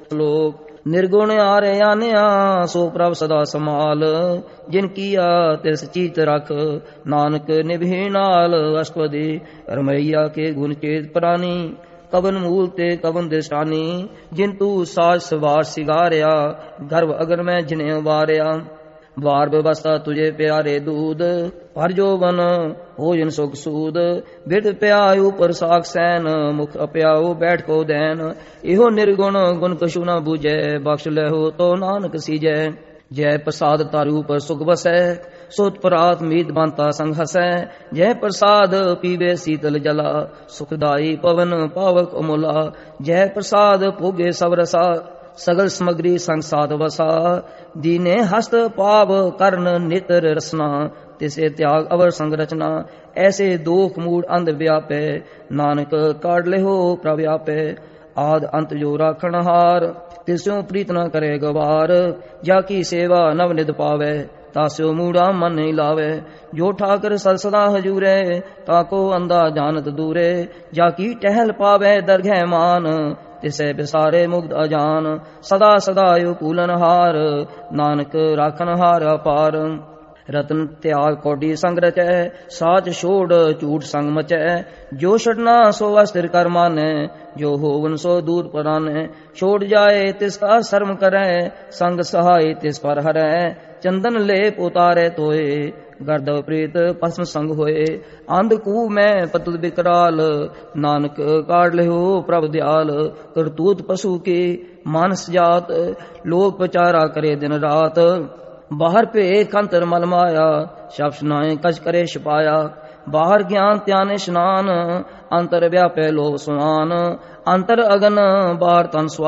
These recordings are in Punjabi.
ਲੋਕ ਨਿਰਗੁਣ ਆਰੇ ਆਨਿਆ ਸੋ ਪ੍ਰਭ ਸਦਾ ਸਮਾਲ ਜਿਨ ਕੀਆ ਤਿਸ ਚੀਤ ਰਖ ਨਾਨਕ ਨਿਭੇ ਨਾਲ ਅਸ਼ਟਪਦੀ ਰਮਈਆ ਕੇ ਗੁਣ ਚੇਤ ਪ੍ਰਾਨੀ ਕਵਨ ਮੂਲ ਤੇ ਕਵਨ ਦਿਸ਼ਾਨੀ ਜਿਨ ਤੂੰ ਸਾਜ ਸਵਾਰ ਸਿਗਾਰਿਆ ਗਰਭ ਅਗਰ ਮੈਂ ਜਿਨੇ ਵਾਰਿਆ ਵਾਰ ਵਿਵਸਥਾ ਤੁਝੇ ਪਿਆਰੇ ਦੂਧ ਪਰ ਜੋਵਨ ਭੋਜਨ ਸੁਖ ਸੂਦ ਬਿਰਧ ਪਿਆਉ ਪਰ ਸਾਖ ਸੈਨ ਮੁਖ ਅਪਿਆਉ ਬੈਠ ਕੋ ਦੈਨ ਇਹੋ ਨਿਰਗੁਣ ਗੁਣ ਕਛੂ ਨ ਬੂਝੈ ਬਖਸ਼ ਲੈਹੋ ਤੋ ਨਾਨਕ ਸੀਜੈ ਜੈ ਪ੍ਰਸਾਦ ਤਾਰੂ ਪਰ ਸੁਖ ਵਸੈ ਸੋਤ ਪਰਾਤ ਮੀਤ ਬੰਤਾ ਸੰਗ ਹਸੈ ਜੈ ਪ੍ਰਸਾਦ ਪੀਵੇ ਸੀਤਲ ਜਲਾ ਸੁਖਦਾਈ ਪਵਨ ਪਾਵਕ ਅਮੁਲਾ ਜੈ ਪ੍ਰਸਾਦ ਭੋਗੇ ਸਭ ਰਸਾ ਸਗਲ ਸਮਗਰੀ ਸੰਗ ਸਾਧ ਵਸਾ ਦੀਨੇ ਹਸਤ ਪਾਵ ਕਰਨ ਨਿਤਰ ਰਸਨਾ ਤਿਸੇ ਤਿਆਗ ਅਵਰ ਸੰਗ ਰਚਨਾ ਐਸੇ ਦੋਖ ਮੂੜ ਅੰਧ ਵਿਆਪੈ ਨਾਨਕ ਕਾਢ ਲਿਹੋ ਪ੍ਰਭ ਆਪੈ ਆਦ ਅੰਤ ਜੋ ਰਾਖਣ ਹਾਰ ਤਿਸਿਓ ਪ੍ਰੀਤ ਨ ਕਰੇ ਗਵਾਰ ਜਾ ਕੀ ਸੇਵਾ ਨਵ ਨਿਧ ਪਾਵੈ ਤਾਸਿਓ ਮੂੜਾ ਮਨ ਨਹੀਂ ਲਾਵੇ ਜੋ ਠਾਕਰ ਸਦ ਸਦਾ ਹਜੂਰੇ ਤਾਕੋ ਅੰਦਾ ਜਾਣਤ ਦੂਰੇ ਜਾ ਕੀ ਟਹਿਲ ਪਾਵੇ ਦਰਗਹਿ ਮਾਨ ਤਿਸੈ ਬਿਸਾਰੇ ਮੁਗਧ ਅਜਾਨ ਸਦਾ ਸਦਾਇ ਕੂਲਨ ਹਾਰ ਨਾਨਕ ਰਾਖਨ ਹਾਰ ਅਪਾਰ ਰਤਨ ਤਿਆਗ ਕੌਡੀ ਸੰਗ ਰਚੈ ਸਾਚ ਛੋੜ ਝੂਠ ਸੰਗ ਮਚੈ ਜੋ ਛੜਨਾ ਸੋ ਅਸਥਿਰ ਕਰ ਮਾਨੈ ਜੋ ਹੋਵਨ ਸੋ ਦੂਰ ਪਰਾਨੈ ਛੋੜ ਜਾਏ ਤਿਸ ਕਾ ਸ਼ਰਮ ਕਰੈ ਸੰਗ ਸਹਾਈ ਤਿਸ ਪਰ ਹਰੈ ਚੰਦਨ ਲੇਪ ਉਤਾਰੇ ਤੋਏ ਗਰਦਵ ਪ੍ਰੀਤ ਪਸਮ ਸੰਗ ਹੋਏ ਅੰਧ ਕੂ ਮੈਂ ਪਤੁ ਬਿਕਰਾਲ ਨਾਨਕ ਕਾਢ ਲਿਓ ਪ੍ਰਭ ਦਿਆਲ ਕਰਤੂਤ ਪਸ਼ੂ ਕੀ ਮਾਨਸ ਜਾਤ ਲੋਕ ਪ੍ਰਚਾਰਾ ਕਰੇ ਦਿਨ ਰਾਤ ਬਾਹਰ ਭੇਖ ਅੰਤਰ ਮਲ ਮਾਇਆ ਸ਼ਬਦ ਸੁਨਾਏ ਕਛ ਕਰੇ ਛਪਾਇਆ ਬਾਹਰ ਗਿਆਨ ਧਿਆਨ ਇਸ਼ਨਾਨ ਅੰਤਰ ਵਿਆਪੈ ਲੋਭ ਸੁਆਨ ਅੰਤਰ ਅਗਨ ਬਾਹਰ ਤਨ ਸਵਾ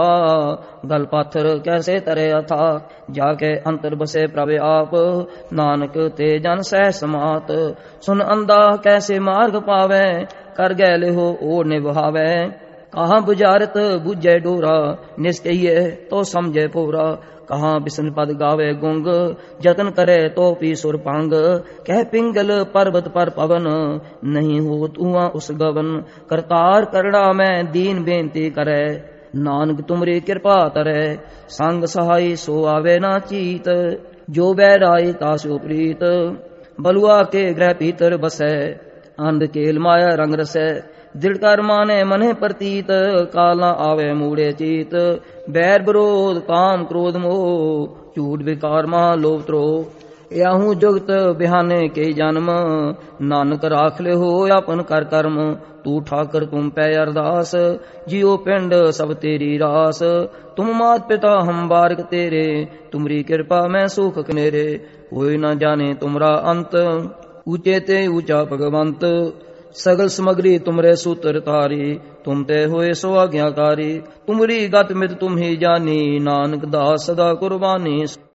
ਗਲ ਪਾਥਰ ਕੈਸੇ ਤਰੇ ਅਥਾ ਜਾ ਕੇ ਅੰਤਰ ਬਸੇ ਪ੍ਰਭ ਆਪ ਨਾਨਕ ਤੇ ਜਨ ਸਹਿ ਸਮਾਤ ਸੁਨ ਅੰਦਾ ਕੈਸੇ ਮਾਰਗ ਪਾਵੈ ਕਰ ਗੈ ਲਿਹੋ ਓ ਨਿਭਾਵੈ ਕਹਾਂ ਬੁਝਾਰਤ ਬੁਝੈ ਡੋਰਾ ਨਿਸਕਈਏ ਤੋ ਸਮਝੇ ਪੂਰਾ ਕਹਾਂ ਬਿਸਨ ਪਦ ਗਾਵੇ ਗੁੰਗ ਜਤਨ ਕਰੇ ਤੋ ਪੀ ਸੁਰ ਭੰਗ ਕਹਿ ਪਿੰਗਲ ਪਰਬਤ ਪਰ ਪਵਨ ਨਹੀਂ ਹੋ ਤੂਆਂ ਉਸ ਗਵਨ ਕਰਤਾਰ ਕਰੜਾ ਮੈਂ ਦੀਨ ਬੇਨਤੀ ਕਰੈ ਨਾਨਕ ਤੁਮਰੀ ਕਿਰਪਾ ਤਰੈ ਸੰਗ ਸਹਾਈ ਸੋ ਆਵੇ ਨਾ ਚੀਤ ਜੋ ਬੈ ਰਾਏ ਤਾਸੋ ਪ੍ਰੀਤ ਬਲੁਆ ਕੇ ਗ੍ਰਹਿ ਭੀਤਰ ਬਸੈ ਅੰਧ ਕੇਲ ਮਾਇਆ ਰੰਗ ਰਸੈ ਦਿਲ ਕਰ ਮਾਨੇ ਮਨੇ ਪ੍ਰਤੀਤ ਕਾਲ ਨਾ ਆਵੇ ਮੂੜੇ ਚੀਤ ਬੈਰ ਵਿਰੋਧ ਕਾਮ ਕ੍ਰੋਧ ਮੋਹ ਝੂਠ ਵਿਕਾਰ ਮਾ ਲੋਭ ਤਰੋ ਯਾਹੂ ਜੁਗਤ ਬਿਹਾਨੇ ਕੇ ਜਨਮ ਨਾਨਕ ਰਾਖ ਲਿਓ ਆਪਨ ਕਰ ਕਰਮ ਤੂੰ ਠਾਕਰ ਤੁਮ ਪੈ ਅਰਦਾਸ ਜਿਉ ਪਿੰਡ ਸਭ ਤੇਰੀ ਰਾਸ ਤੁਮ ਮਾਤ ਪਿਤਾ ਹਮ ਬਾਰਿਕ ਤੇਰੇ ਤੁਮਰੀ ਕਿਰਪਾ ਮੈਂ ਸੁਖ ਕਨੇਰੇ ਕੋਈ ਨਾ ਜਾਣੇ ਤੁਮਰਾ ਅੰਤ ਊਚੇ ਤੇ ਊਚਾ ਭਗਵੰਤ ਸਗਲ ਸਮਗਰੀ ਤੁਮਰੇ ਸੂਤਰ ਤਾਰੀ ਤੁਮ ਤੇ ਹੋਏ ਸੋ ਆਗਿਆਕਾਰੀ ਤੁਮਰੀ ਗਤ ਮਿਤ ਤੁਮ ਹੀ ਜਾਨੀ ਨਾਨਕ ਦਾਸ ਸਦਾ ਕੁਰਬਾਨੀ